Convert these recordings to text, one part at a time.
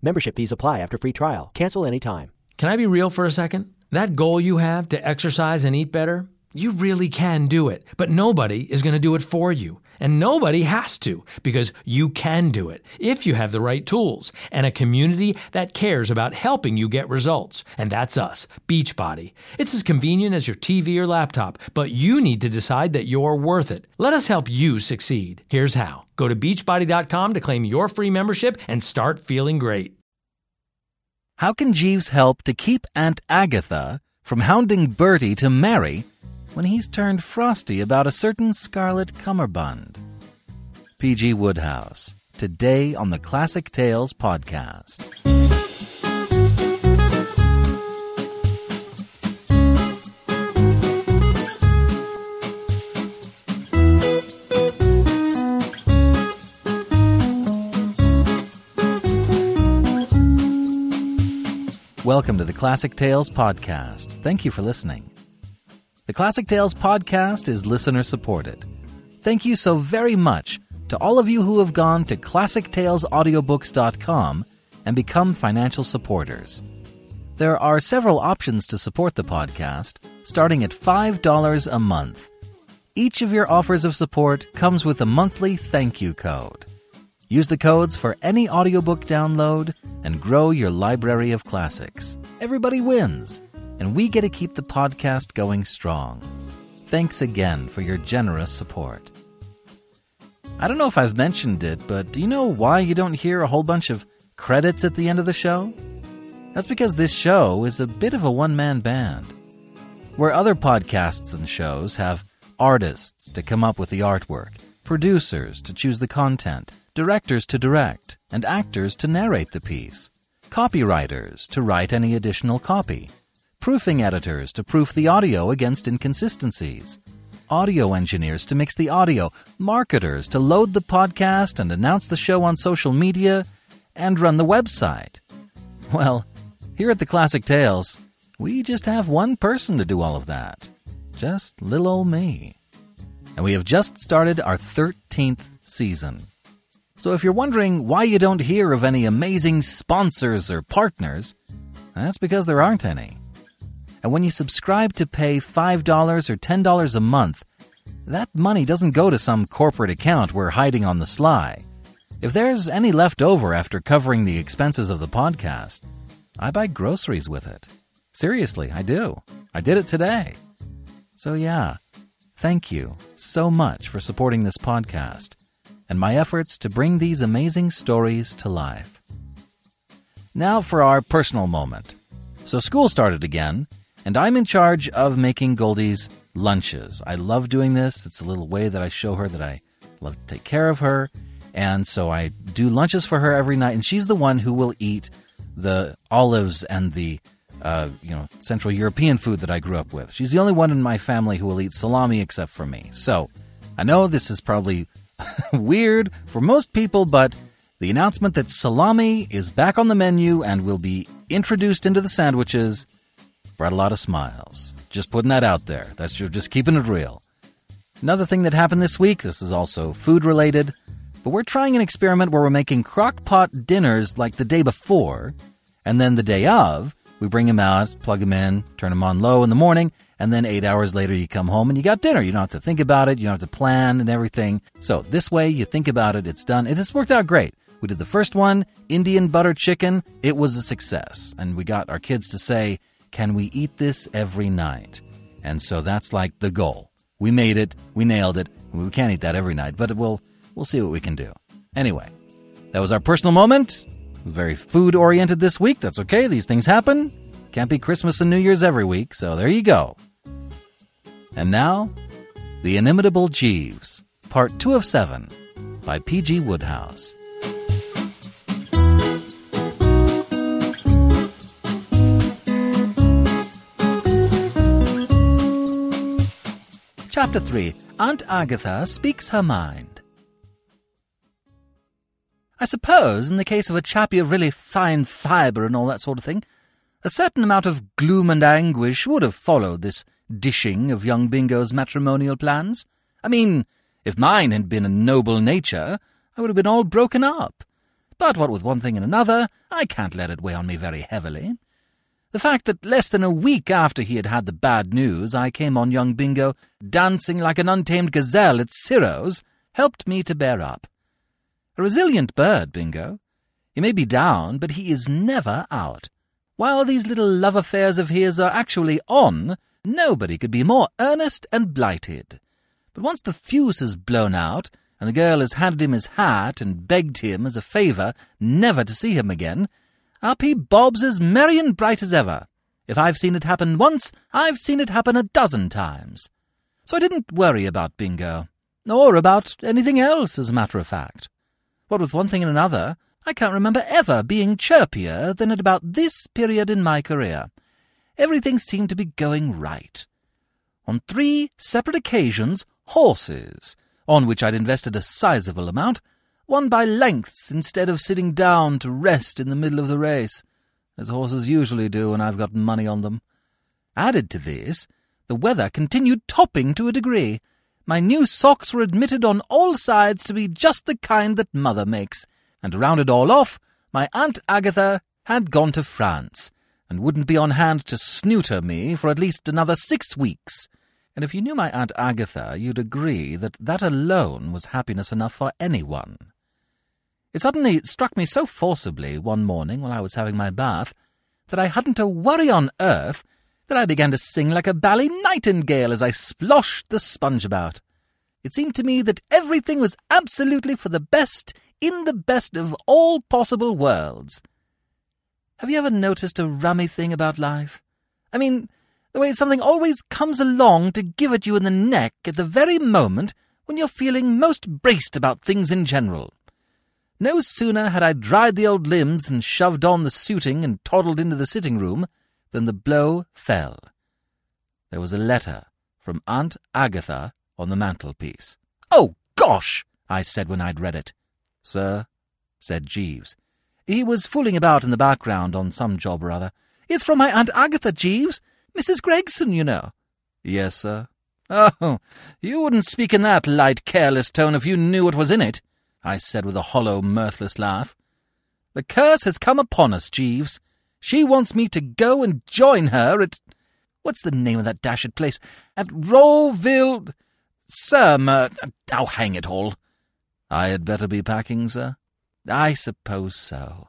Membership fees apply after free trial. Cancel anytime. Can I be real for a second? That goal you have to exercise and eat better, you really can do it. But nobody is going to do it for you. And nobody has to, because you can do it if you have the right tools and a community that cares about helping you get results. And that's us, Beachbody. It's as convenient as your TV or laptop, but you need to decide that you're worth it. Let us help you succeed. Here's how. Go to Beachbody.com to claim your free membership and start feeling great. How can Jeeves help to keep Aunt Agatha from hounding Bertie to marry when he's turned frosty about a certain scarlet cummerbund? P.G. Wodehouse, today on the Classic Tales podcast. Welcome to the Classic Tales podcast. Thank you for listening. The Classic Tales podcast is listener-supported. Thank you so very much to all of you who have gone to ClassicTalesAudiobooks.com and become financial supporters. There are several options to support the podcast, starting at $5 a month. Each of your offers of support comes with a monthly thank you code. Use the codes for any audiobook download and grow your library of classics. Everybody wins, and we get to keep the podcast going strong. Thanks again for your generous support. I don't know if I've mentioned it, but do you know why you don't hear a whole bunch of credits at the end of the show? That's because this show is a bit of a one-man band. Where other podcasts and shows have artists to come up with the artwork, producers to choose the content, directors to direct, and actors to narrate the piece, copywriters to write any additional copy, proofing editors to proof the audio against inconsistencies, audio engineers to mix the audio, marketers to load the podcast and announce the show on social media, and run the website. Well, here at the Classic Tales, we just have one person to do all of that. Just little old me. And we have just started our 13th season. So if you're wondering why you don't hear of any amazing sponsors or partners, that's because there aren't any. And when you subscribe to pay $5 or $10 a month, that money doesn't go to some corporate account we're hiding on the sly. If there's any left over after covering the expenses of the podcast, I buy groceries with it. Seriously, I do. I did it today. So yeah, thank you so much for supporting this podcast and my efforts to bring these amazing stories to life. Now for our personal moment. So school started again, and I'm in charge of making Goldie's lunches. I love doing this. It's a little way that I show her that I love to take care of her. And so I do lunches for her every night, and she's the one who will eat the olives and the Central European food that I grew up with. She's the only one in my family who will eat salami except for me. So I know this is probably weird for most people, but the announcement that salami is back on the menu and will be introduced into the sandwiches brought a lot of smiles. Just putting that out there. That's just keeping it real. Another thing that happened this week, this is also food-related, but we're trying an experiment where we're making crock-pot dinners like the day before, and then the day of, we bring them out, plug them in, turn them on low in the morning, and then 8 hours later you come home and you got dinner. You don't have to think about it. You don't have to plan and everything. So this way you think about it, it's done. It has worked out great. We did the first one, Indian butter chicken. It was a success. And we got our kids to say, can we eat this every night? And so that's like the goal. We made it. We nailed it. We can't eat that every night, but we'll see what we can do. Anyway, that was our personal moment. Very food-oriented this week. That's okay. These things happen. Can't be Christmas and New Year's every week, so there you go. And now, The Inimitable Jeeves, Part 2 of 7, by P.G. Wodehouse. Chapter 3, Aunt Agatha Speaks Her Mind. I suppose, in the case of a chappie of really fine fibre and all that sort of thing, a certain amount of gloom and anguish would have followed this dishing of young Bingo's matrimonial plans. I mean, if mine had been a noble nature, I would have been all broken up. But what with one thing and another, I can't let it weigh on me very heavily. The fact that less than a week after he had had the bad news, I came on young Bingo dancing like an untamed gazelle at Ciro's helped me to bear up. A resilient bird, Bingo. He may be down, but he is never out. While these little love affairs of his are actually on, nobody could be more earnest and blighted. But once the fuse has blown out, and the girl has handed him his hat and begged him as a favour never to see him again, up he bobs as merry and bright as ever. If I've seen it happen once, I've seen it happen 12 times. So I didn't worry about Bingo, or about anything else, as a matter of fact. What with one thing and another, I can't remember ever being chirpier than at about this period in my career. Everything seemed to be going right. On 3 separate occasions, horses, on which I'd invested a sizable amount, won by lengths instead of sitting down to rest in the middle of the race, as horses usually do when I've got money on them. Added to this, the weather continued topping to a degree. My new socks were admitted on all sides to be just the kind that Mother makes, and to round it all off, my Aunt Agatha had gone to France, and wouldn't be on hand to snooter me for at least another 6 weeks. And if you knew my Aunt Agatha, you'd agree that that alone was happiness enough for anyone. It suddenly struck me so forcibly one morning while I was having my bath that I hadn't a worry on earth that I began to sing like a bally nightingale as I sploshed the sponge about. It seemed to me that everything was absolutely for the best in the best of all possible worlds. Have you ever noticed a rummy thing about life? I mean, the way something always comes along to give it you in the neck at the very moment when you're feeling most braced about things in general. No sooner had I dried the old limbs and shoved on the suiting and toddled into the sitting-room than the blow fell. There was a letter from Aunt Agatha on the mantelpiece. "Oh, gosh!" I said when I'd read it. "Sir," said Jeeves. He was fooling about in the background on some job or other. "It's from my Aunt Agatha, Jeeves. Mrs. Gregson, you know." "Yes, sir." "Oh, you wouldn't speak in that light, careless tone if you knew what was in it," I said with a hollow, mirthless laugh. "The curse has come upon us, Jeeves. She wants me to go and join her at... what's the name of that dashed place? At Rowville... Oh, hang it all." "I had better be packing, sir?" "I suppose so."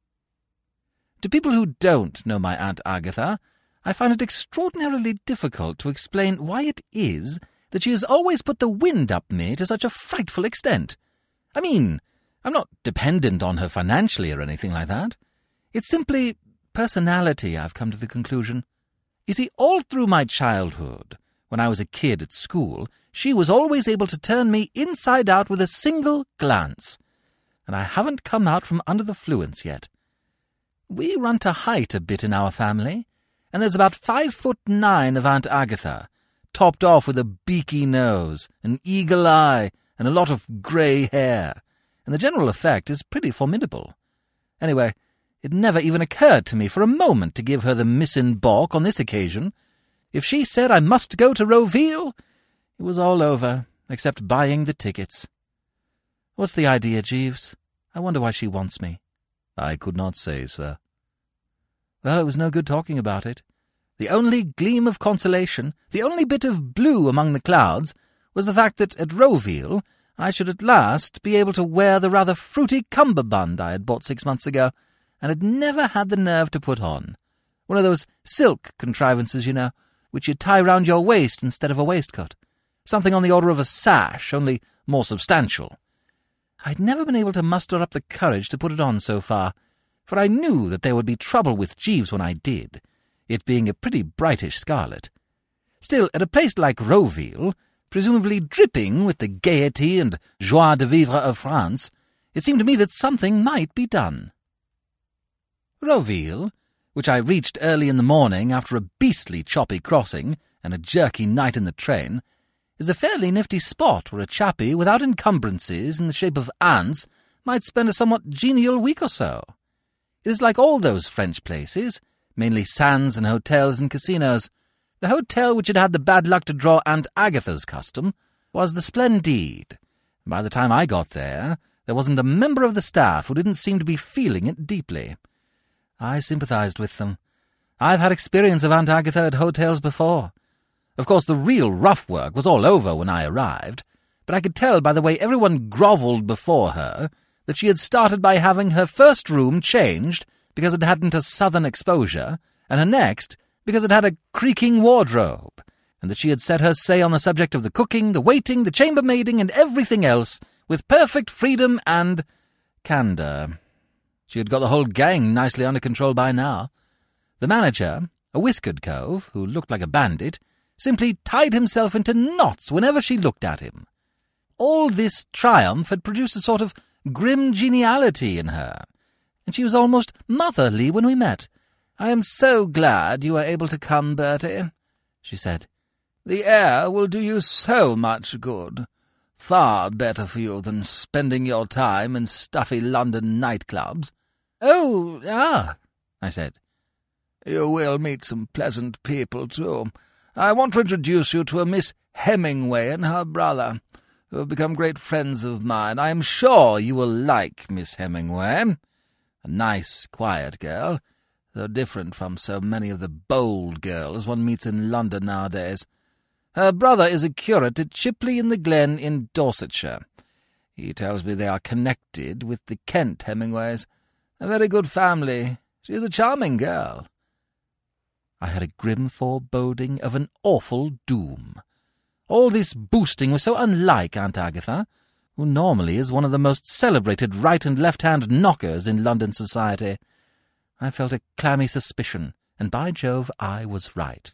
To people who don't know my Aunt Agatha, I find it extraordinarily difficult to explain why it is that she has always put the wind up me to such a frightful extent. I mean, I'm not dependent on her financially or anything like that. It's simply personality, I've come to the conclusion. You see, all through my childhood, when I was a kid at school, she was always able to turn me inside out with a single glance, and I haven't come out from under the fluence yet. We run to height a bit in our family, and there's about 5'9" of Aunt Agatha, topped off with a beaky nose, an eagle eye, and a lot of grey hair, and the general effect is pretty formidable. Anyway, it never even occurred to me for a moment to give her the miss in baulk on this occasion. If she said I must go to Rowville, it was all over, except buying the tickets. What's the idea, Jeeves? I wonder why she wants me." "I could not say, sir." Well, it was no good talking about it. The only gleam of consolation, the only bit of blue among the clouds, was the fact that at Rowville I should at last be able to wear the rather fruity cummerbund I had bought 6 months ago, and had never had the nerve to put on. One of those silk contrivances, you know, which you tie round your waist instead of a waistcoat. Something on the order of a sash, only more substantial. I'd never been able to muster up the courage to put it on so far, for I knew that there would be trouble with Jeeves when I did, it being a pretty brightish scarlet. Still, at a place like Rowville, presumably dripping with the gaiety and joie de vivre of France, it seemed to me that something might be done. Rowville, which I reached early in the morning after a beastly choppy crossing and a jerky night in the train, is a fairly nifty spot where a chappie without encumbrances in the shape of aunts might spend a somewhat genial week or so. It is like all those French places, mainly sands and hotels and casinos. The hotel which had had the bad luck to draw Aunt Agatha's custom was the Splendide. By the time I got there There wasn't a member of the staff who didn't seem to be feeling it deeply. I sympathized with them. I've had experience of Aunt Agatha at hotels before. Of course, the real rough work was all over when I arrived, but I could tell by the way everyone grovelled before her that she had started by having her first room changed because it hadn't a southern exposure, and her next because it had a creaking wardrobe, and that she had said her say on the subject of the cooking, the waiting, the chambermaiding, and everything else with perfect freedom and candour. She had got the whole gang nicely under control by now. The manager, a whiskered cove, who looked like a bandit, simply tied himself into knots whenever she looked at him. All this triumph had produced a sort of grim geniality in her, and she was almost motherly when we met. "I am so glad you were able to come, Bertie," she said. "The air will do you so much good. Far better for you than spending your time in stuffy London nightclubs." "Oh, I said. "You will meet some pleasant people, too. I want to introduce you to a Miss Hemingway and her brother, who have become great friends of mine. I am sure you will like Miss Hemingway. A nice, quiet girl, so different from so many of the bold girls one meets in London nowadays. Her brother is a curate at Chipley in the Glen in Dorsetshire. He tells me they are connected with the Kent Hemingways. A very good family. She is a charming girl." I had a grim foreboding of an awful doom. All this boosting was so unlike Aunt Agatha, who normally is one of the most celebrated right and left-hand knockers in London society. I felt a clammy suspicion, and by Jove, I was right.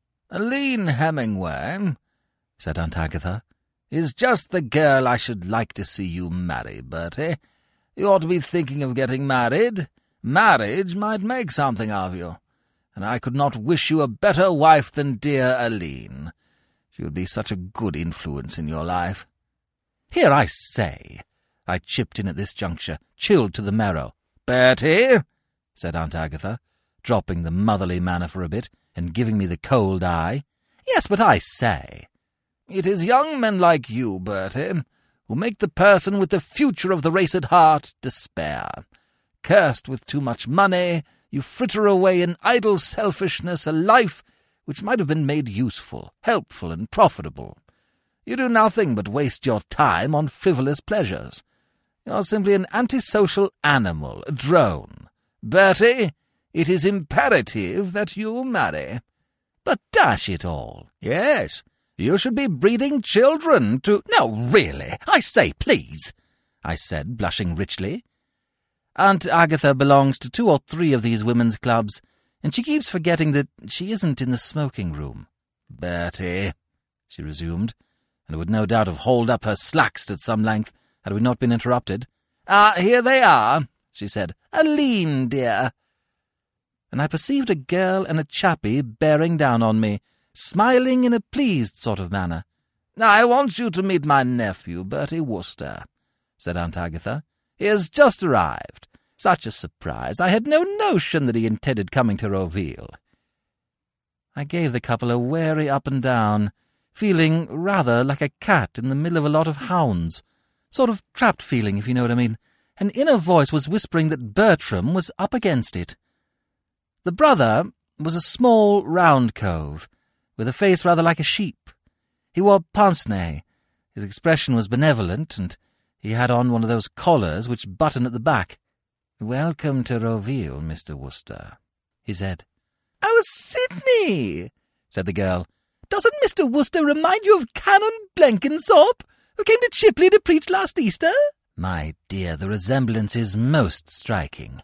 "Aline Hemingway," said Aunt Agatha, "is just the girl I should like to see you marry, Bertie. You ought to be thinking of getting married. Marriage might make something of you, and I could not wish you a better wife than dear Aline. She would be such a good influence in your life." "Here, I say," I chipped in at this juncture, chilled to the marrow. "Bertie," said Aunt Agatha, dropping the motherly manner for a bit, and giving me the cold eye. "Yes, but I say." "It is young men like you, Bertie, who make the person with the future of the race at heart despair. Cursed with too much money, you fritter away in idle selfishness a life which might have been made useful, helpful, and profitable. You do nothing but waste your time on frivolous pleasures. You are simply an antisocial animal, a drone. Bertie, it is imperative that you marry." "But dash it all!" "Yes, you should be breeding children to—" "No, really, I say, please," I said, blushing richly. "Aunt Agatha belongs to 2 or 3 of these women's clubs, and she keeps forgetting that she isn't in the smoking room." "Bertie," she resumed, and would no doubt have hauled up her slacks at some length had we not been interrupted. "Here they are," she said. "Aline, dear." And I perceived a girl and a chappie bearing down on me, smiling in a pleased sort of manner. "I want you to meet my nephew, Bertie Wooster," said Aunt Agatha. "He has just arrived. Such a surprise. I had no notion that he intended coming to Roville." I gave the couple a wary up and down, feeling rather like a cat in the middle of a lot of hounds. Sort of trapped feeling, if you know what I mean. An inner voice was whispering that Bertram was up against it. The brother was a small, round cove, with a face rather like a sheep. He wore pince-nez. His expression was benevolent, and he had on one of those collars which button at the back. "Welcome to Roville, Mr. Wooster," he said. "Oh, Sidney," said the girl. "Doesn't Mr. Wooster remind you of Canon Blenkinsop, who came to Chipley to preach last Easter?" "My dear, the resemblance is most striking."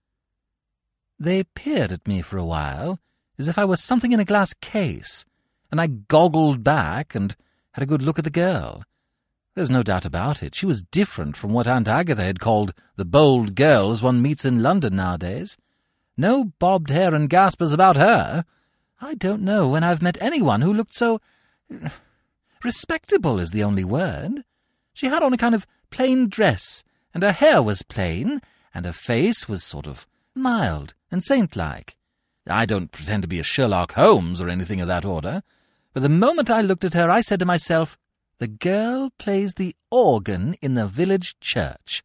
They peered at me for a while, as if I was something in a glass case, and I goggled back and had a good look at the girl. There's no doubt about it. She was different from what Aunt Agatha had called the bold girls one meets in London nowadays. No bobbed hair and gaspers about her. I don't know when I've met anyone who looked so— respectable is the only word. She had on a kind of plain dress, and her hair was plain, and her face was sort of mild and saint-like. I don't pretend to be a Sherlock Holmes or anything of that order, but the moment I looked at her I said to myself, The girl plays the organ in the village church.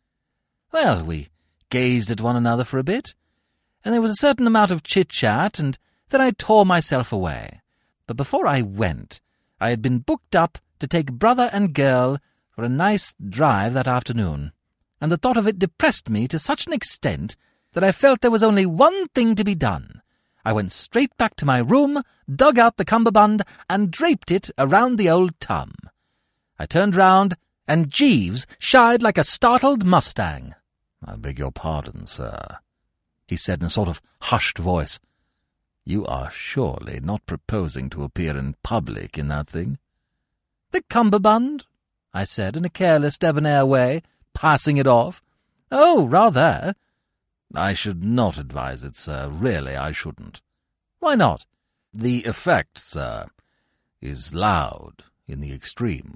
Well, we gazed at one another for a bit, and there was a certain amount of chit-chat, and then I tore myself away. But before I went, I had been booked up to take brother and girl for a nice drive that afternoon, and the thought of it depressed me to such an extent that I felt there was only one thing to be done. I went straight back to my room, dug out the cummerbund, and draped it around the old Tum. I turned round, and Jeeves shied like a startled mustang. "I beg your pardon, sir," he said in a sort of hushed voice. "You are surely not proposing to appear in public in that thing?" "The cummerbund?" I said in a careless, debonair way, passing it off. "Oh, rather." "I should not advise it, sir. Really, I shouldn't." "Why not?" "The effect, sir, is loud in the extreme."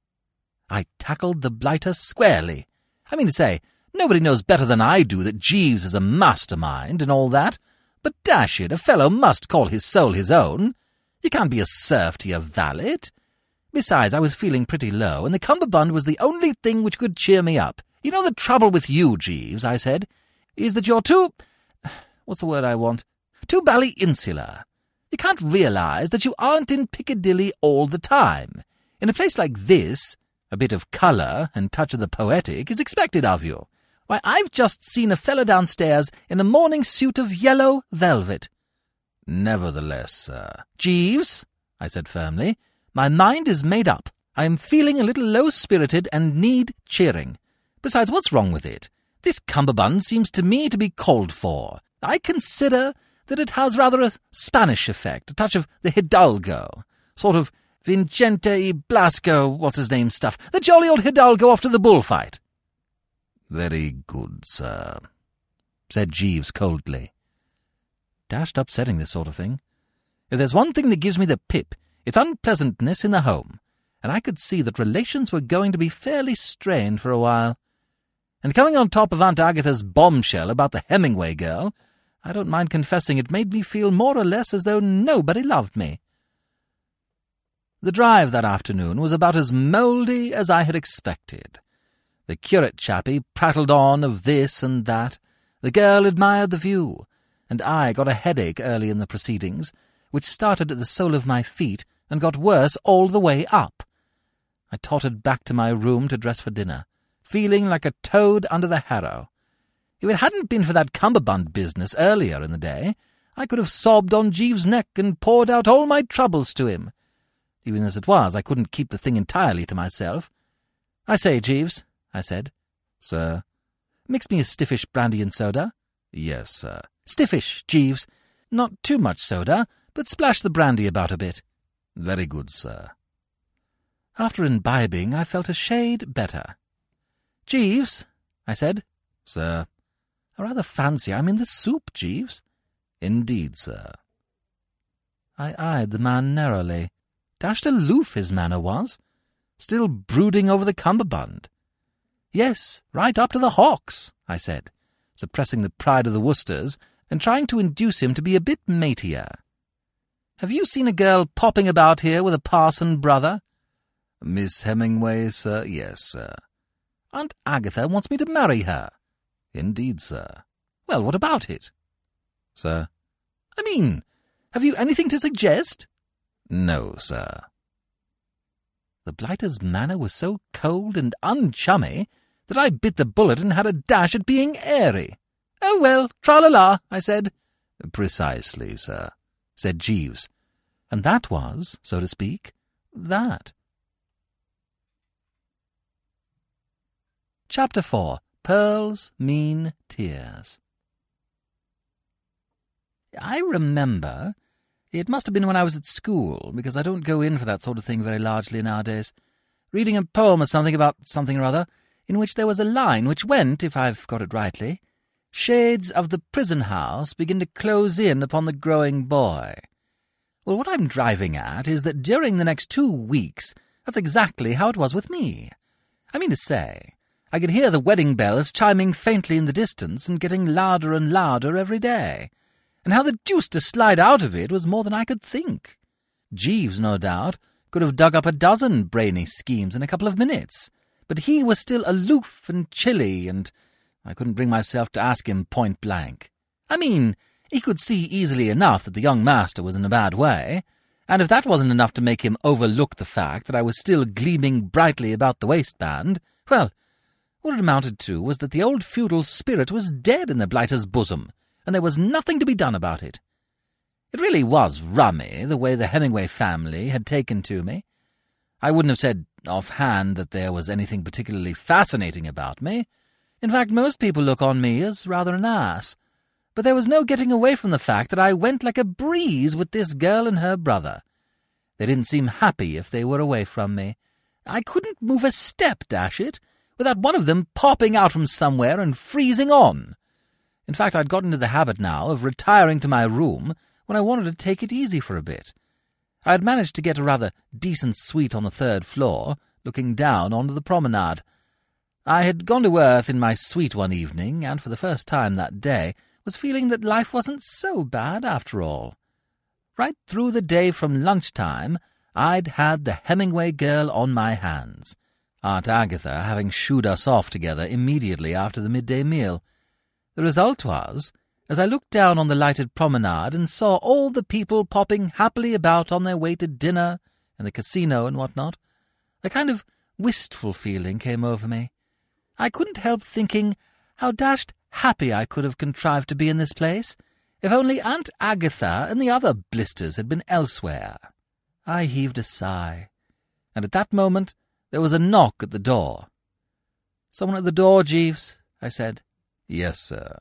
I tackled the blighter squarely. I mean to say, nobody knows better than I do that Jeeves is a mastermind and all that, but dash it, a fellow must call his soul his own. You can't be a serf to your valet. Besides, I was feeling pretty low, and the cummerbund was the only thing which could cheer me up. "You know the trouble with you, Jeeves," I said, "is that you're too— what's the word I want? Too bally-insular. You can't realize that you aren't in Piccadilly all the time. In a place like this, a bit of colour and touch of the poetic is expected of you. Why, I've just seen a fellow downstairs in a morning suit of yellow velvet." "Nevertheless, sir—" "Jeeves," I said firmly, "my mind is made up. I am feeling a little low-spirited and need cheering. Besides, what's wrong with it? This cummerbund seems to me to be called for. I consider that it has rather a Spanish effect, a touch of the Hidalgo, sort of Vincente y Blasco, what's-his-name stuff, the jolly old Hidalgo off to the bullfight." "Very good, sir," said Jeeves coldly. Dashed upsetting, this sort of thing. If there's one thing that gives me the pip, it's unpleasantness in the home, and I could see that relations were going to be fairly strained for a while. And coming on top of Aunt Agatha's bombshell about the Hemingway girl, I don't mind confessing it made me feel more or less as though nobody loved me. The drive that afternoon was about as mouldy as I had expected. The curate chappie prattled on of this and that, the girl admired the view, and I got a headache early in the proceedings, which started at the sole of my feet and got worse all the way up. I tottered back to my room to dress for dinner, feeling like a toad under the harrow. If it hadn't been for that cummerbund business earlier in the day, I could have sobbed on Jeeves' neck and poured out all my troubles to him. Even as it was, I couldn't keep the thing entirely to myself. "I say, Jeeves," I said. "Sir?" "Mix me a stiffish brandy and soda." "Yes, sir." "Stiffish, Jeeves. Not too much soda, but splash the brandy about a bit." "Very good, sir." After imbibing, I felt a shade better. "Jeeves," I said. "Sir?" "I rather fancy I'm in the soup, Jeeves." "Indeed, sir." I eyed the man narrowly. Dashed aloof his manner was, still brooding over the cummerbund. "Yes, right up to the hocks," I said, suppressing the pride of the Worcesters and trying to induce him to be a bit matier. "Have you seen a girl popping about here with a parson brother?" "Miss Hemingway, sir? Yes, sir." "Aunt Agatha wants me to marry her." "Indeed, sir." "Well, what about it?" "Sir?" "I mean, have you anything to suggest?" "No, sir." The blighter's manner was so cold and unchummy that I bit the bullet and had a dash at being airy. "Oh, well, tra-la-la," I said. "Precisely, sir," said Jeeves. And that was, so to speak, that. Chapter 4. Pearls Mean Tears. I remember, it must have been when I was at school, because I don't go in for that sort of thing very largely nowadays, reading a poem or something about something or other, in which there was a line which went, if I've got it rightly, "Shades of the prison house begin to close in upon the growing boy." Well, what I'm driving at is that during the next 2 weeks, that's exactly how it was with me. I mean to say, I could hear the wedding bells chiming faintly in the distance and getting louder and louder every day, and how the deuce to slide out of it was more than I could think. Jeeves, no doubt, could have dug up a dozen brainy schemes in a couple of minutes, but he was still aloof and chilly, and I couldn't bring myself to ask him point blank. I mean, he could see easily enough that the young master was in a bad way, and if that wasn't enough to make him overlook the fact that I was still gleaming brightly about the waistband, well, what it amounted to was that the old feudal spirit was dead in the blighter's bosom, and there was nothing to be done about it. It really was rummy, the way the Hemingway family had taken to me. I wouldn't have said offhand that there was anything particularly fascinating about me. In fact, most people look on me as rather an ass. But there was no getting away from the fact that I went like a breeze with this girl and her brother. They didn't seem happy if they were away from me. I couldn't move a step, dash it, without one of them popping out from somewhere and freezing on. In fact, I'd got into the habit now of retiring to my room when I wanted to take it easy for a bit. I had managed to get a rather decent suite on the 3rd floor, looking down onto the promenade. I had gone to earth in my suite one evening, and for the first time that day was feeling that life wasn't so bad after all. Right through the day from lunchtime, I'd had the Hemingway girl on my hands, Aunt Agatha having shooed us off together immediately after the midday meal. The result was, as I looked down on the lighted promenade and saw all the people popping happily about on their way to dinner and the casino and what-not, a kind of wistful feeling came over me. I couldn't help thinking how dashed happy I could have contrived to be in this place, if only Aunt Agatha and the other blisters had been elsewhere. I heaved a sigh, and at that moment there was a knock at the door. "Someone at the door, Jeeves?" I said. "Yes, sir."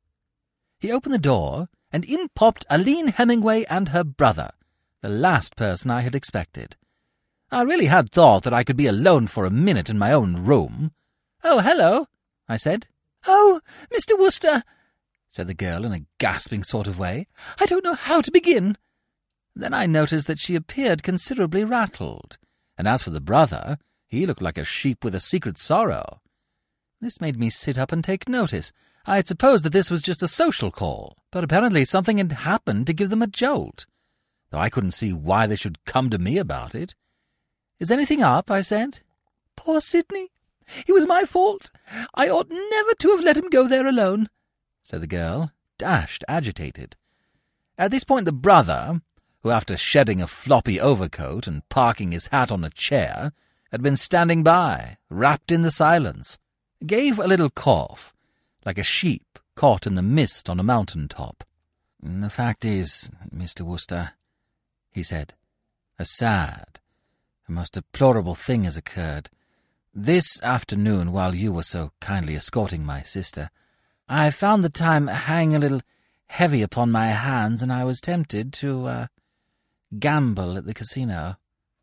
He opened the door, and in popped Aline Hemingway and her brother, the last person I had expected. I really had thought that I could be alone for a minute in my own room. "Oh, hello," I said. "Oh, Mr. Wooster," said the girl in a gasping sort of way. "I don't know how to begin." Then I noticed that she appeared considerably rattled, and as for the brother, he looked like a sheep with a secret sorrow. This made me sit up and take notice. I had supposed that this was just a social call, but apparently something had happened to give them a jolt, though I couldn't see why they should come to me about it. "Is anything up?" I said. "Poor Sidney. It was my fault. I ought never to have let him go there alone," said the girl, dashed agitated. At this point the brother, who after shedding a floppy overcoat and parking his hat on a chair, had been standing by, wrapped in the silence, gave a little cough, like a sheep caught in the mist on a mountain top. "The fact is, Mr. Wooster," he said, "a sad, a most deplorable thing has occurred. This afternoon, while you were so kindly escorting my sister, I found the time hang a little heavy upon my hands, and I was tempted to, gamble at the casino."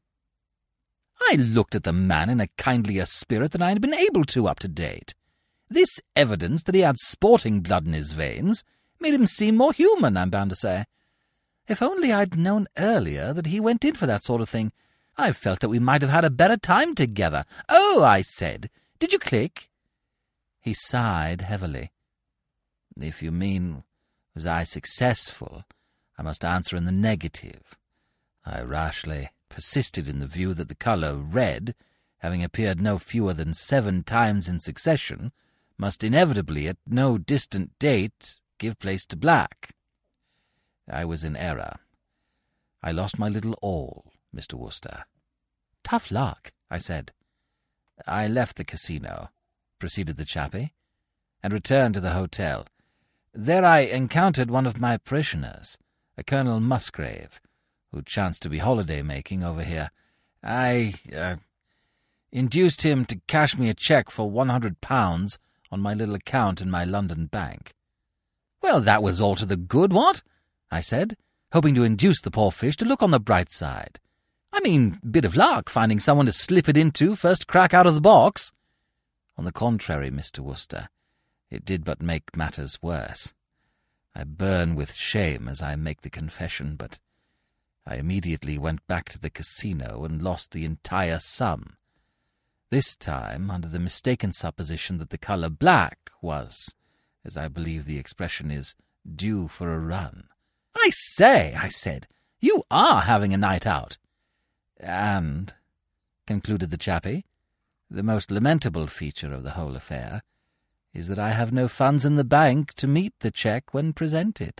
I looked at the man in a kindlier spirit than I had been able to up to date. This evidence that he had sporting blood in his veins made him seem more human, I'm bound to say. If only I'd known earlier that he went in for that sort of thing, I felt that we might have had a better time together. "Oh," I said, "did you click?" He sighed heavily. "If you mean, was I successful, I must answer in the negative. I rashly persisted in the view that the colour red, having appeared no fewer than 7 times in succession, must inevitably at no distant date give place to black. I was in error. I lost my little all, Mr. Wooster." "Tough luck," I said. "I left the casino," proceeded the chappie, "and returned to the hotel. There I encountered one of my parishioners, a Colonel Musgrave, who chanced to be holiday-making over here. I induced him to cash me a cheque for £100 on my little account in my London bank." "Well, that was all to the good, what?" I said, hoping to induce the poor fish to look on the bright side. "I mean, bit of luck, finding someone to slip it into first crack out of the box." "On the contrary, Mr. Wooster, it did but make matters worse. I burn with shame as I make the confession, but I immediately went back to the casino and lost the entire sum, this time under the mistaken supposition that the colour black was, as I believe the expression is, due for a run." "I say," I said, "you are having a night out." And, concluded the chappie, the most lamentable feature of the whole affair is that I have no funds in the bank to meet the cheque when presented.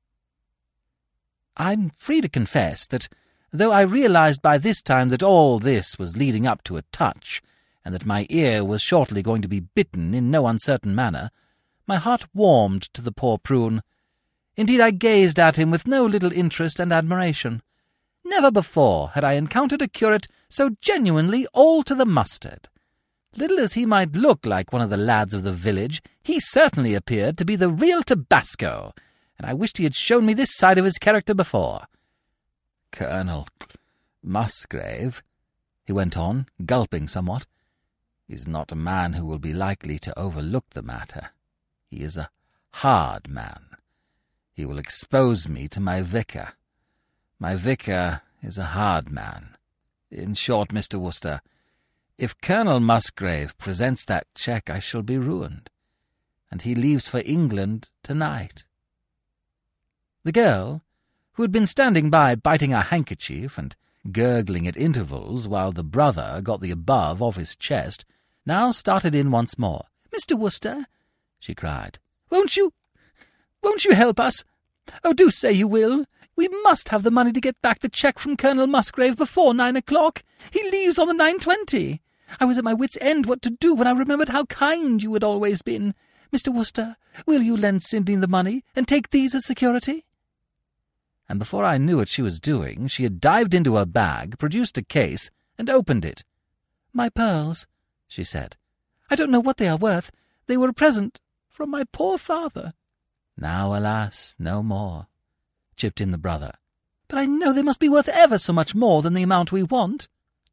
I'm free to confess that, though I realized by this time that all this was leading up to a touch, and that my ear was shortly going to be bitten in no uncertain manner, my heart warmed to the poor prune. Indeed, I gazed at him with no little interest and admiration. Never before had I encountered a curate so genuinely all to the mustard. Little as he might look like one of the lads of the village, he certainly appeared to be the real Tabasco, and I wished he had shown me this side of his character before. Colonel Musgrave, he went on, gulping somewhat, is not a man who will be likely to overlook the matter. He is a hard man. He will expose me to my vicar. My vicar is a hard man. In short, Mr. Wooster, if Colonel Musgrave presents that cheque, I shall be ruined, and he leaves for England tonight. The girl, who had been standing by biting her handkerchief and gurgling at intervals while the brother got the above off his chest, now started in once more. "Mr. Wooster," she cried, won't you help us? Oh, do say you will. We must have the money to get back the cheque from Colonel Musgrave before 9 o'clock. He leaves on the 9:20. I was at my wits' end what to do when I remembered how kind you had always been. Mr. Wooster, will you lend Sidney the money and take these as security?" And before I knew what she was doing, she had dived into her bag, produced a case, and opened it. "My pearls," she said. "I don't know what they are worth. They were a present from my poor father." "Now, alas, no more," chipped in the brother. "But I know they must be worth ever so much more than the amount we want."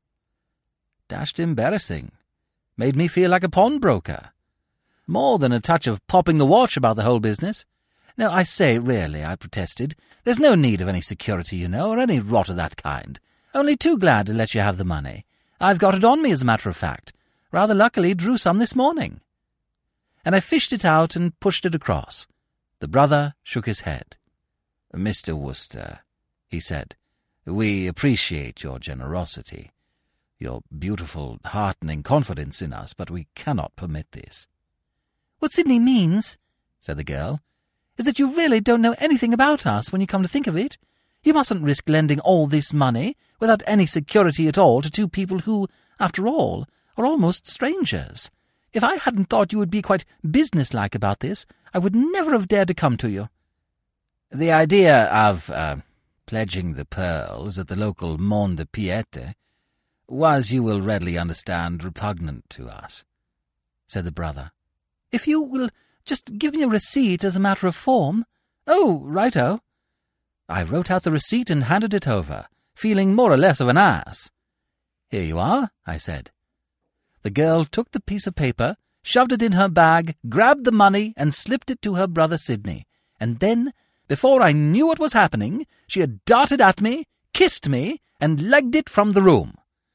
Dashed embarrassing. Made me feel like a pawnbroker. More than a touch of popping the watch about the whole business. "No, I say, really," I protested. "There's no need of any security, you know, or any rot of that kind. Only too glad to let you have the money. I've got it on me, as a matter of fact. Rather luckily drew some this morning." And I fished it out and pushed it across. The brother shook his head. "Mr. Wooster," he said, "we appreciate your generosity, your beautiful, heartening confidence in us, but we cannot permit this." "What Sidney means," said the girl, "is that you really don't know anything about us when you come to think of it. You mustn't risk lending all this money without any security at all to two people who, after all, are almost strangers. If I hadn't thought you would be quite businesslike about this, I would never have dared to come to you." "The idea of pledging the pearls at the local Mont de Piete was, you will readily understand, repugnant to us," said the brother. "If you will just give me a receipt as a matter of form—" "Oh, righto." I wrote out the receipt and handed it over, feeling more or less of an ass. "Here you are," I said. The girl took the piece of paper, shoved it in her bag, grabbed the money, and slipped it to her brother Sidney. And then, before I knew what was happening, she had darted at me, kissed me, and legged it from the room.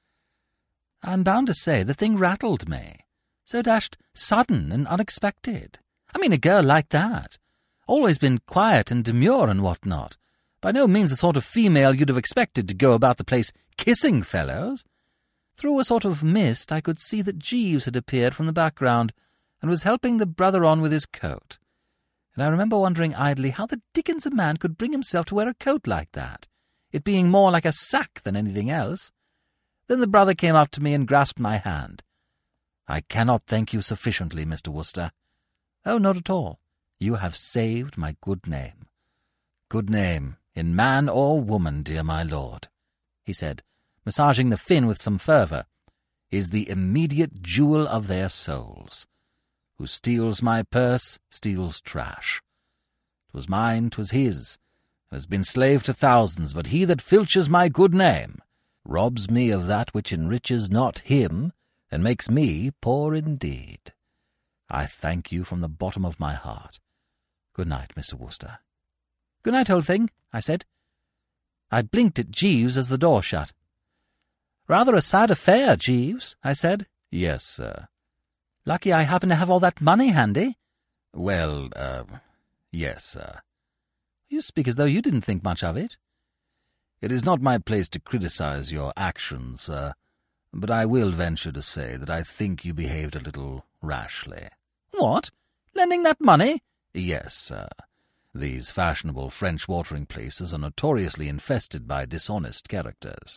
I'm bound to say the thing rattled me. So dashed sudden and unexpected. I mean, a girl like that. Always been quiet and demure and what not. By no means the sort of female you'd have expected to go about the place kissing fellows. Through a sort of mist I could see that Jeeves had appeared from the background and was helping the brother on with his coat. And I remember wondering idly how the dickens a man could bring himself to wear a coat like that, it being more like a sack than anything else. Then the brother came up to me and grasped my hand. "I cannot thank you sufficiently, Mr. Wooster." "Oh, not at all. You have saved my good name." "Good name, in man or woman, dear my lord," he said, massaging the fin with some fervour, "is the immediate jewel of their souls. Who steals my purse steals trash. 'Twas mine, 'twas his, and has been slave to thousands, but he that filches my good name robs me of that which enriches not him, and makes me poor indeed. I thank you from the bottom of my heart. Good night, Mr. Wooster." "Good night, old thing," I said. I blinked at Jeeves as the door shut. "Rather a sad affair, Jeeves," I said. "Yes, sir." "Lucky I happen to have all that money handy." "Well, yes, sir." "You speak as though you didn't think much of it." It is not my place to criticize your actions, sir, but I will venture to say that I think you behaved a little rashly. What? Lending that money? Yes, sir. These fashionable French watering places are notoriously infested by dishonest characters.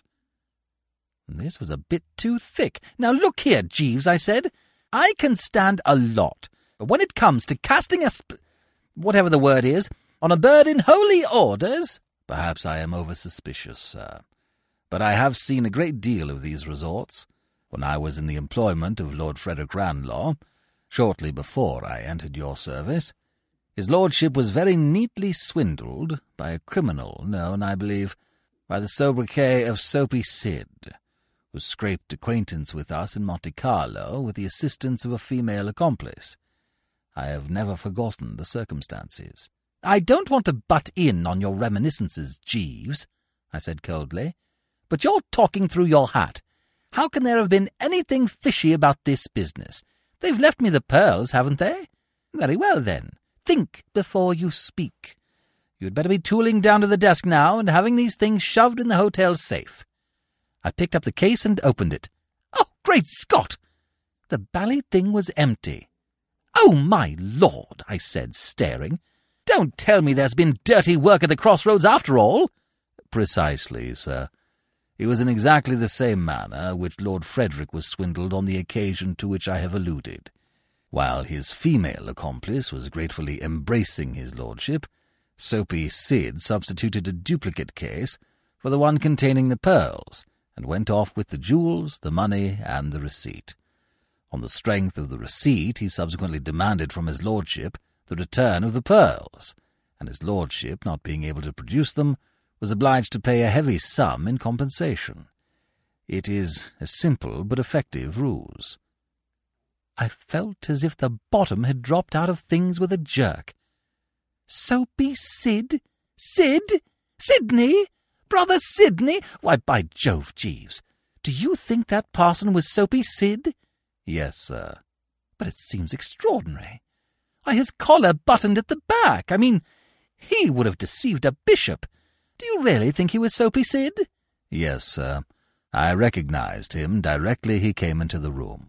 This was a bit too thick. Now look here, Jeeves, I said. I can stand a lot, but when it comes to casting whatever the word is, on a bird in holy orders... Perhaps I am over-suspicious, sir, but I have seen a great deal of these resorts. When I was in the employment of Lord Frederick Ranelagh, shortly before I entered your service, his lordship was very neatly swindled by a criminal known, I believe, by the sobriquet of Soapy Sid, who scraped acquaintance with us in Monte Carlo with the assistance of a female accomplice. I have never forgotten the circumstances. I don't want to butt in on your reminiscences, Jeeves, I said coldly, but you're talking through your hat. How can there have been anything fishy about this business? They've left me the pearls, haven't they? Very well, then. Think before you speak. You'd better be tooling down to the desk now and having these things shoved in the hotel safe. I picked up the case and opened it. Oh, great Scott! The bally thing was empty. Oh, my Lord, I said, staring. Don't tell me there's been dirty work at the crossroads after all. Precisely, sir. It was in exactly the same manner which Lord Frederick was swindled on the occasion to which I have alluded. While his female accomplice was gratefully embracing his lordship, Soapy Sid substituted a duplicate case for the one containing the pearls, and went off with the jewels, the money, and the receipt. On the strength of the receipt, he subsequently demanded from his lordship the return of the pearls, and his lordship, not being able to produce them, was obliged to pay a heavy sum in compensation. It is a simple but effective ruse. I felt as if the bottom had dropped out of things with a jerk. Soapy Sid? Sid? Sidney? Brother Sidney? Why, by Jove, Jeeves, do you think that parson was Soapy Sid? Yes, sir. But it seems extraordinary. Why, his collar buttoned at the back. I mean, he would have deceived a bishop. Do you really think he was Soapy Sid? Yes, sir. I recognized him directly he came into the room.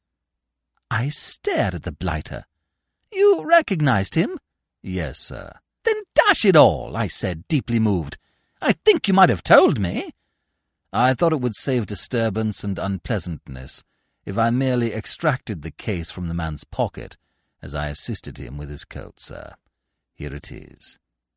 I stared at the blighter. You recognized him? Yes, sir. Then dash it all, I said, deeply moved. I think you might have told me. I thought it would save disturbance and unpleasantness if I merely extracted the case from the man's pocket as I assisted him with his coat, sir. Here it is.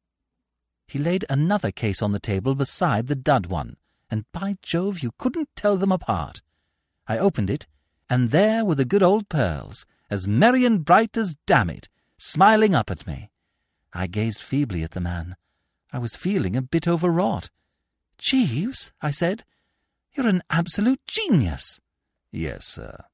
He laid another case on the table beside the dud one, and by Jove, you couldn't tell them apart. I opened it, and there were the good old pearls, as merry and bright as damn it, smiling up at me. I gazed feebly at the man. I was feeling a bit overwrought. Jeeves, I said, you're an absolute genius. Yes, sir.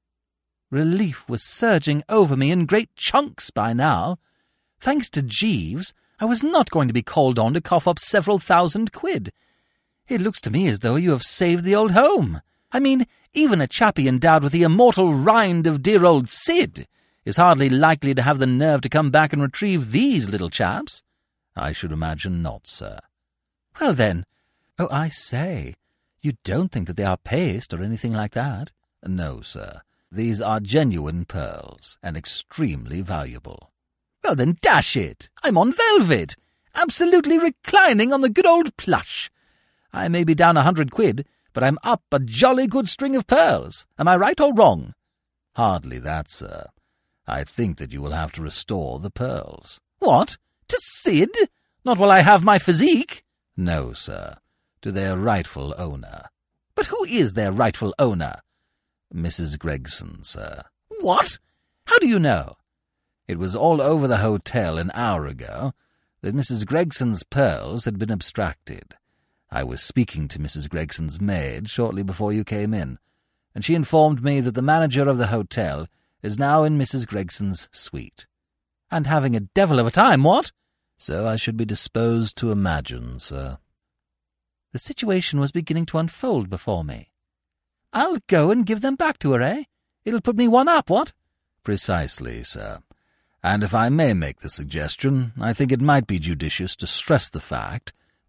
Relief was surging over me in great chunks by now. Thanks to Jeeves, I was not going to be called on to cough up several £1,000. It looks to me as though you have saved the old home. I mean, even a chappie endowed with the immortal rind of dear old Sid is hardly likely to have the nerve to come back and retrieve these little chaps. I should imagine not, sir. Well, then, oh, I say, you don't think that they are paste or anything like that? No, sir. These are genuine pearls, and extremely valuable. Well, then, dash it! I'm on velvet! Absolutely reclining on the good old plush! I may be down £100, but I'm up a jolly good string of pearls. Am I right or wrong? Hardly that, sir. I think that you will have to restore the pearls. What? To Sid? Not while I have my physique? No, sir. To their rightful owner. But who is their rightful owner? Mrs. Gregson, sir. What? How do you know? It was all over the hotel an hour ago that Mrs. Gregson's pearls had been abstracted. I was speaking to Mrs. Gregson's maid shortly before you came in, and she informed me that the manager of the hotel is now in Mrs. Gregson's suite. And having a devil of a time, what? So I should be disposed to imagine, sir. The situation was beginning to unfold before me. I'll go and give them back to her, eh? It'll put me one up, what? Precisely, sir. And if I may make the suggestion, I think it might be judicious to stress the fact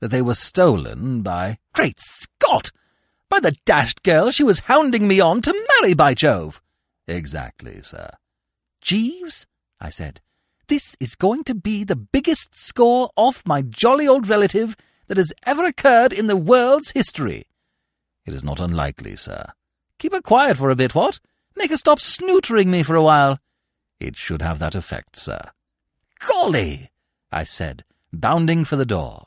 that they were stolen by— Great Scott! By the dashed girl she was hounding me on to marry, by Jove! Exactly, sir. Jeeves, I said, this is going to be the biggest score off my jolly old relative that has ever occurred in the world's history. It is not unlikely, sir. Keep her quiet for a bit, what? Make her stop snootering me for a while. It should have that effect, sir. Golly! I said, bounding for the door.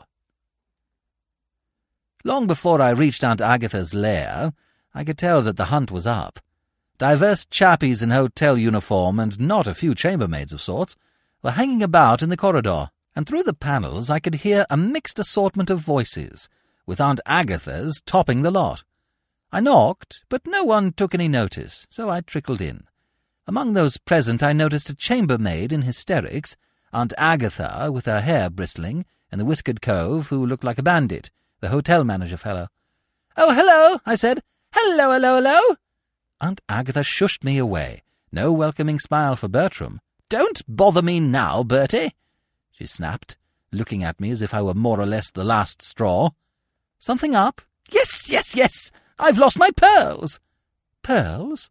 Long before I reached Aunt Agatha's lair, I could tell that the hunt was up. Divers chappies in hotel uniform, and not a few chambermaids of sorts, were hanging about in the corridor, and through the panels I could hear a mixed assortment of voices, with Aunt Agatha's topping the lot. I knocked, but no one took any notice, so I trickled in. Among those present I noticed a chambermaid in hysterics, Aunt Agatha with her hair bristling, and the whiskered cove who looked like a bandit, the hotel manager fellow. "Oh, hello," I said. "Hello, hello, hello." Aunt Agatha shushed me away. No welcoming smile for Bertram. "Don't bother me now, Bertie," she snapped, looking at me as if I were more or less the last straw. "Something up?" Yes. I've lost my pearls." "Pearls?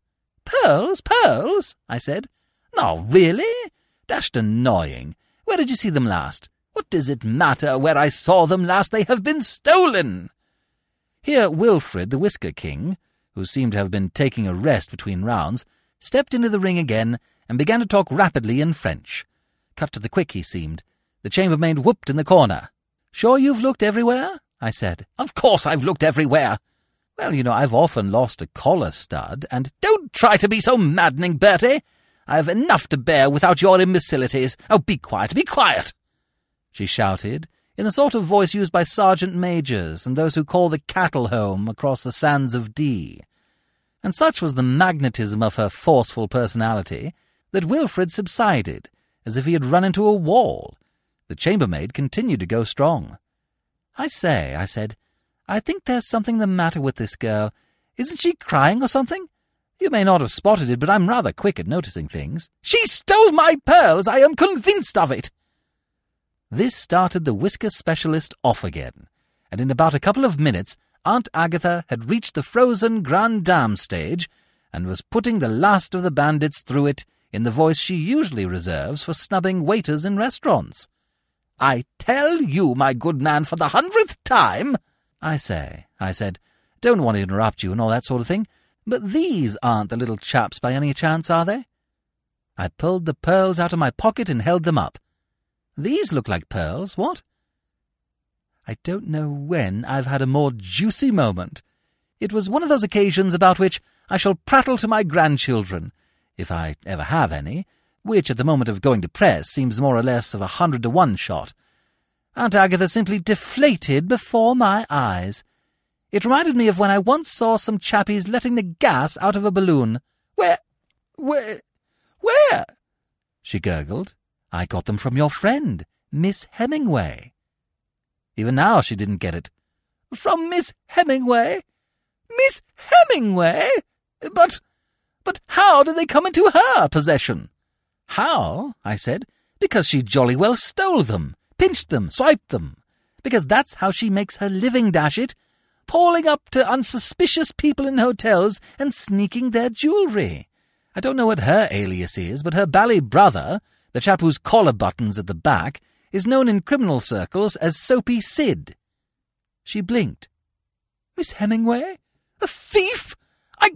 Pearls?" I said. "No, really? Dashed annoying. Where did you see them last?" "What does it matter where I saw them last? They have been stolen." Here Wilfred, the Whisker King, who seemed to have been taking a rest between rounds, stepped into the ring again and began to talk rapidly in French. Cut to the quick, he seemed. The chambermaid whooped in the corner. "Sure you've looked everywhere?" I said. "Of course I've looked everywhere." "Well, I've often lost a collar stud, and—" "Don't try to be so maddening, Bertie. I've enough to bear without your imbecilities. Oh, be quiet, be quiet!" she shouted, in the sort of voice used by sergeant majors and those who call the cattle home across the sands of Dee. And such was the magnetism of her forceful personality that Wilfred subsided, as if he had run into a wall. The chambermaid continued to go strong. "I say," I said, "I think there's something the matter with this girl. Isn't she crying or something? You may not have spotted it, but I'm rather quick at noticing things." "She stole my pearls! I am convinced of it!" This started the whisker specialist off again, and in about a couple of minutes Aunt Agatha had reached the frozen Grande Dame stage and was putting the last of the bandits through it in the voice she usually reserves for snubbing waiters in restaurants. "I tell you, my good man, for the 100th time—" I said, "don't want to interrupt you and all that sort of thing, but these aren't the little chaps by any chance, are they?" I pulled the pearls out of my pocket and held them up. "These look like pearls, what?" I don't know when I've had a more juicy moment. It was one of those occasions about which I shall prattle to my grandchildren, if I ever have any, which at the moment of going to press seems more or less of 100-to-1 shot. Aunt Agatha simply deflated before my eyes. It reminded me of when I once saw some chappies letting the gas out of a balloon. Where? She gurgled. "I got them from your friend, Miss Hemingway." Even now she didn't get it. "From Miss Hemingway? Miss Hemingway? But how did they come into her possession?" "How?" I said. "Because she jolly well stole them, pinched them, swiped them. Because that's how she makes her living, dash it, pawling up to unsuspicious people in hotels and sneaking their jewellery. I don't know what her alias is, but her bally brother, the chap whose collar button's at the back, is known in criminal circles as Soapy Sid." She blinked. "Miss Hemingway? A thief? I...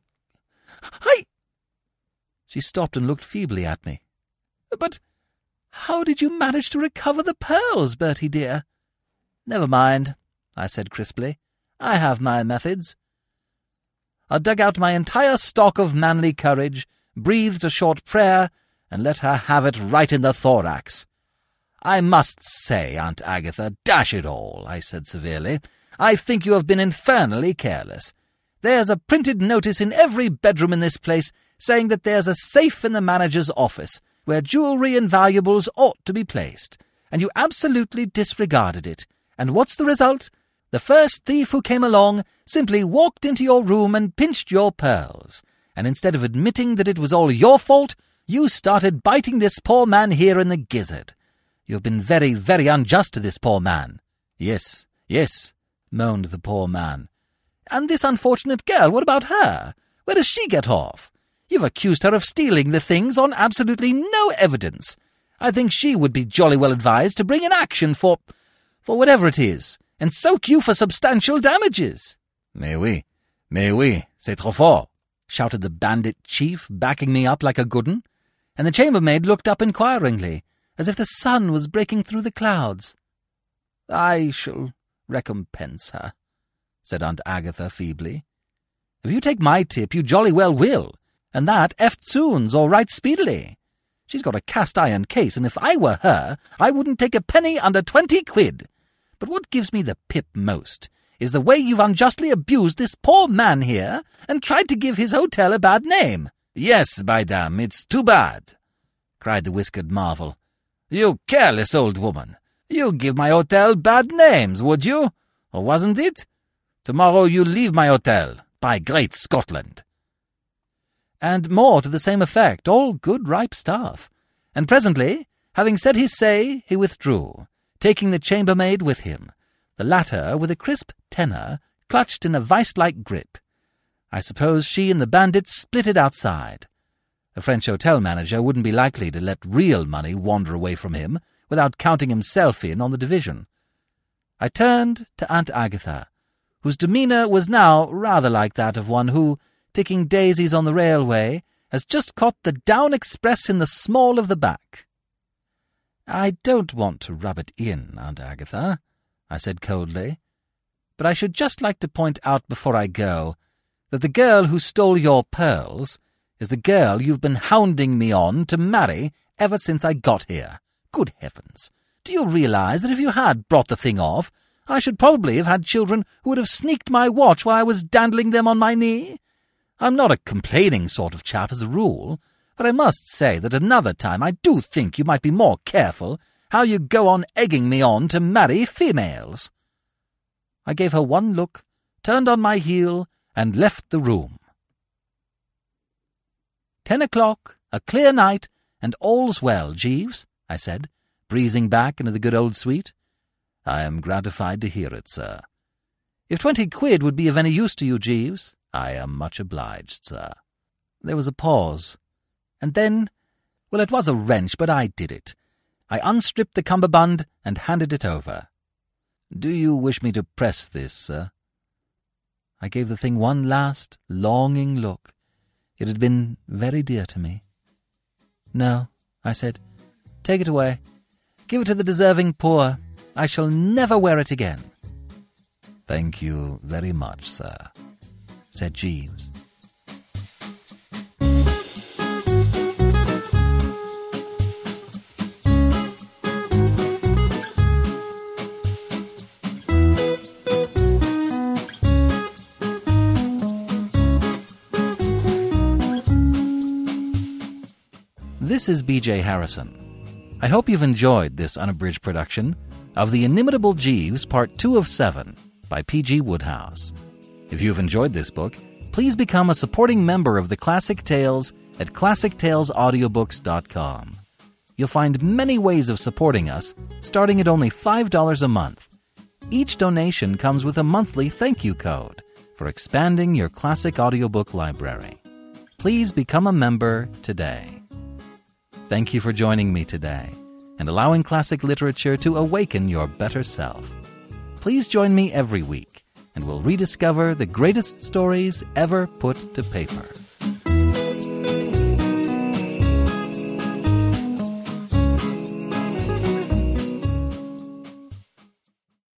She stopped and looked feebly at me. "But how did you manage to recover the pearls, Bertie dear?" "Never mind," I said crisply. "I have my methods." I dug out my entire stock of manly courage, breathed a short prayer, and let her have it right in the thorax. "I must say, Aunt Agatha, dash it all," I said severely, "I think you have been infernally careless. There's a printed notice in every bedroom in this place saying that there's a safe in the manager's office where jewellery and valuables ought to be placed, and you absolutely disregarded it. And what's the result? The first thief who came along simply walked into your room and pinched your pearls, and instead of admitting that it was all your fault, you started biting this poor man here in the gizzard. You've been very, very unjust to this poor man. Yes, "Yes," moaned the poor man. "And this unfortunate girl, what about her? Where does she get off? You've accused her of stealing the things on absolutely no evidence. I think she would be jolly well advised to bring an action for whatever it is, and soak you for substantial damages." Mais oui, c'est trop fort," shouted the bandit chief, backing me up like a good 'un, and the chambermaid looked up inquiringly, as if the sun was breaking through the clouds. "I shall recompense her," said Aunt Agatha feebly. "If you take my tip, you jolly well will, and that eftsoons or right speedily. She's got a cast-iron case, and if I were her, I wouldn't take a penny under 20 quid. But what gives me the pip most is the way you've unjustly abused this poor man here and tried to give his hotel a bad name." "Yes, by damn, it's too bad," cried the whiskered marvel. "You careless old woman. You give my hotel bad names, would you? Or wasn't it? Tomorrow you leave my hotel, by great Scotland." And more to the same effect, all good ripe stuff. And presently, having said his say, he withdrew, taking the chambermaid with him, the latter with a crisp tenner clutched in a vice-like grip. I suppose she and the bandit split it outside. A French hotel manager wouldn't be likely to let real money wander away from him without counting himself in on the division. I turned to Aunt Agatha, whose demeanour was now rather like that of one who, picking daisies on the railway, has just caught the down express in the small of the back. "I don't want to rub it in, Aunt Agatha," I said coldly, "but I should just like to point out before I go that the girl who stole your pearls is the girl you've been hounding me on to marry ever since I got here. Good heavens! Do you realize that if you had brought the thing off, I should probably have had children who would have sneaked my watch while I was dandling them on my knee? I'm not a complaining sort of chap as a rule, but I must say that another time I do think you might be more careful how you go on egging me on to marry females." I gave her one look, turned on my heel, and left the room. 10 o'clock, a clear night, and all's well, Jeeves, I said, breezing back into the good old suite. "I am gratified to hear it, sir." "If 20 quid would be of any use to you, Jeeves—" "I am much obliged, sir." There was a pause, and then, well, it was a wrench, but I did it. I unstripped the cummerbund and handed it over. "Do you wish me to press this, sir?" I gave the thing one last, longing look. It had been very dear to me. "No," I said. "Take it away. Give it to the deserving poor. I shall never wear it again." "Thank you very much, sir," said Jeeves. This is B.J. Harrison. I hope you've enjoyed this unabridged production of The Inimitable Jeeves, Part 2 of 7 by P.G. Wodehouse. If you've enjoyed this book, please become a supporting member of the Classic Tales at ClassicTalesAudiobooks.com. You'll find many ways of supporting us, starting at only $5 a month. Each donation comes with a monthly thank you code for expanding your classic audiobook library. Please become a member today. Thank you for joining me today and allowing classic literature to awaken your better self. Please join me every week, and we'll rediscover the greatest stories ever put to paper.